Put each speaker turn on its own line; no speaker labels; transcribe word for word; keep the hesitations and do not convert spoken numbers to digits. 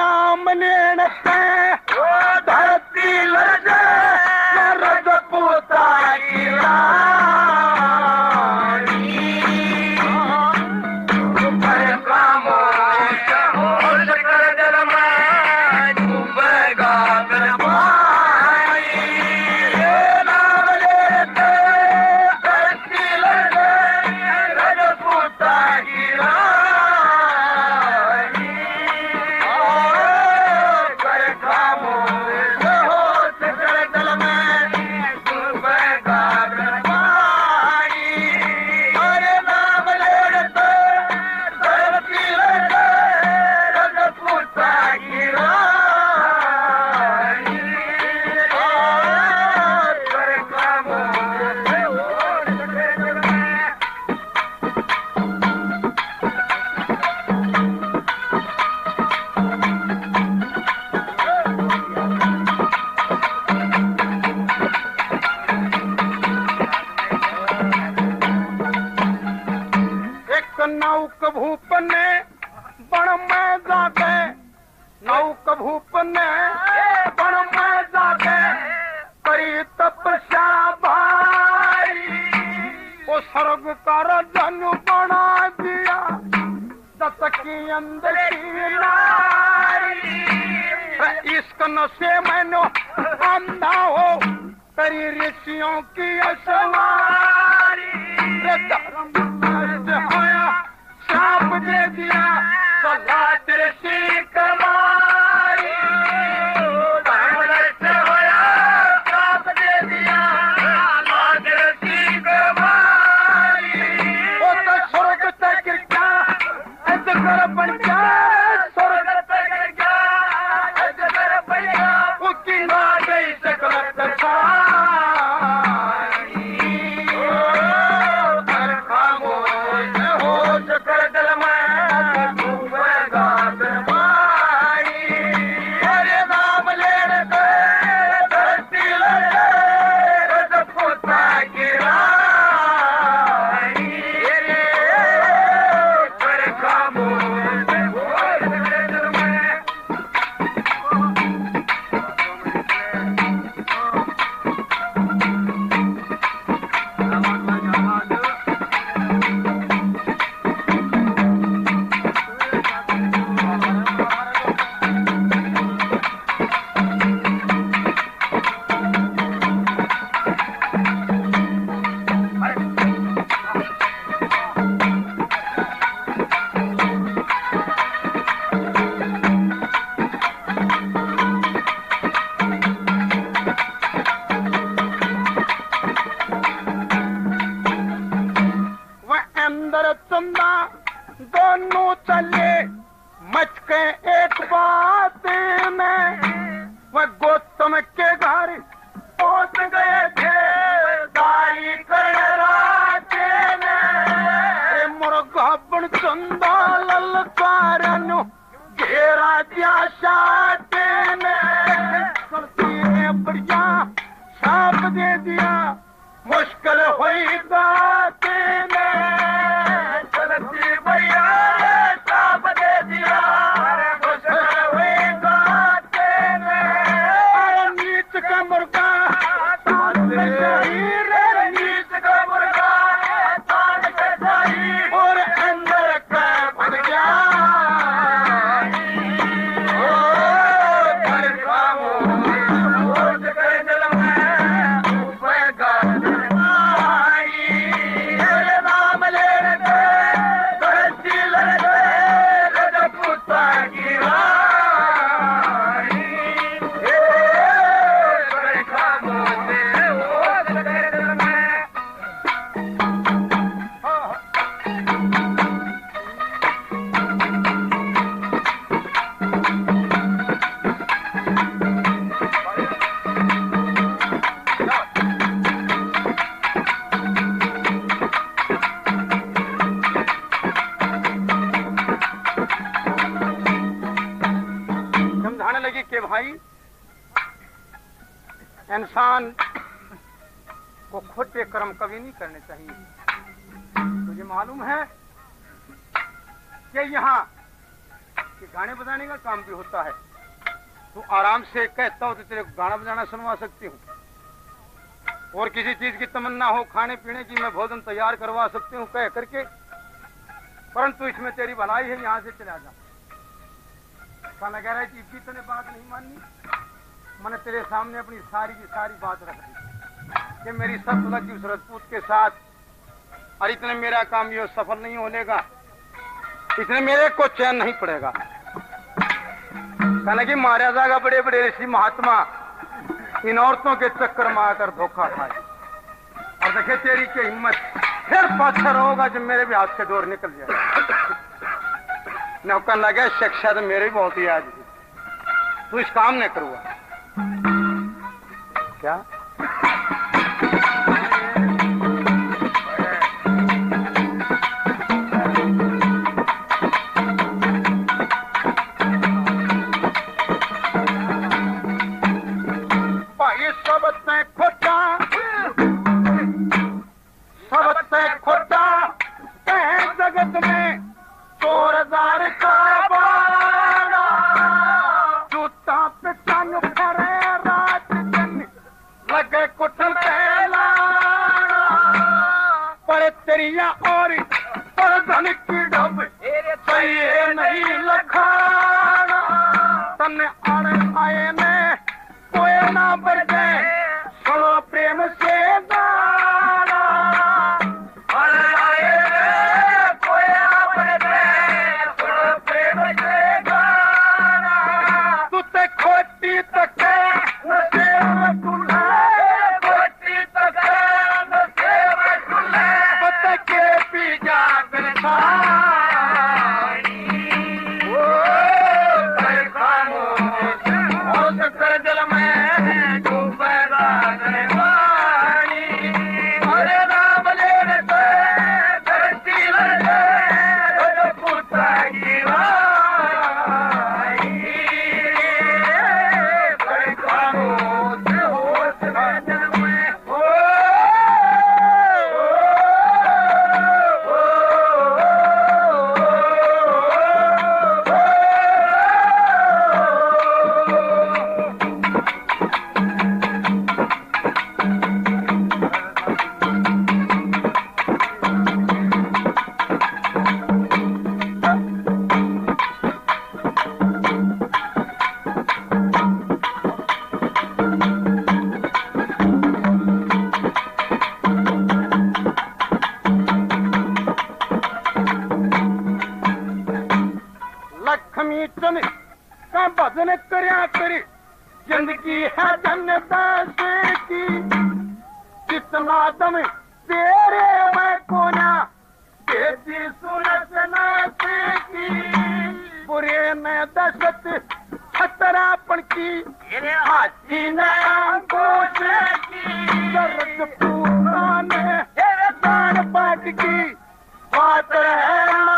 नाम लेने पे वो धरती लगे रजपूता की रानी पर खामोश होश कर दिल में डूबेगा कर पानी ये नाम लेते धरती लगे रजपूता की रानी कर खामोश होश कर दिल में डूबेगा कर पानी अरे नाम लेते धरती लगे रजपूता की रानी कर खामोश होश कर दिल में एक नौक भूप ने बण में जाके नौक भूप ने बण में जाके करी तपस्या भाई वो स्वर्ग का धनु बना दिया दत्त की अंदर की नारी इश्क नशे मैंने अंधा हो करी ऋषियों की असवारी होया सांप दे दिया सदा तेरे सीख मारी धर्मरस होया सांप दे दिया सदा तेरे सीख मारी वो तो स्वर्ग तक गिर गया ऐसे कर बन गया स्वर्ग तक गिर गया ऐसे कर बन गया उसकी ना गई सकल सारी कर खामोश होश कर दिल में डूबेगा कर पानी अरे नाम लेने पे धरती लगे रजपूता की रानी कर खामोश होश कर दिल में वह अंदर चंदा दोनों चले मच के एक बात में वह गौतम के घर पहुंच गए थे दाई करने राते में मुर्गा बन चंदा ललकारनु घेरा दिया साटे में बढ़िया सांप दे दिया मुश्किल हुई गाते में चलती भैया सांप दे दिया मुश्किल हुई गाते में अरे नीच का मुर्गा तान पे जाई रे नीच का मुर्गा तान पे जाई और अंदर का बन गया ओ कर खामोश होश कर दिल में डूबेगा कर पानी अरे नाम लेने पे धरती लगे रजपूता की रानी कर खामोश होश कर दिल में समझाने लगी कि भाई इंसान को खोटे कर्म कभी नहीं करने चाहिए। तुझे मालूम है कि यहाँ कि गाने बजाने का काम भी होता है। तू आराम से कहता हो तो तेरे को गाना बजाना सुनवा सकती हूँ, और किसी चीज की तमन्ना हो खाने पीने की, मैं भोजन तैयार करवा सकती हूँ कह करके, परंतु इसमें तेरी भलाई है, यहाँ से चला जा। खाना कह रहा है कि इतनी तूने बात नहीं माननी, मैंने तेरे सामने अपनी सारी की सारी बात रख दी कि मेरी सब लगी उस राजपूत के साथ, और इतने मेरा काम ये सफल नहीं होनेगा, इतने मेरे को चैन नहीं पड़ेगा। कहने की मारा जाएगा बड़े बड़े ऋषि महात्मा इन औरतों के चक्कर में आकर धोखा खाए, और देखे तेरी की हिम्मत फिर पाछा होगा जब मेरे भी हाथ से डोर निकल जाए। नौकर लगे शिक्षा तो मेरे भी बहुत ही आज तू इस काम नहीं करूँगा क्या?
बात है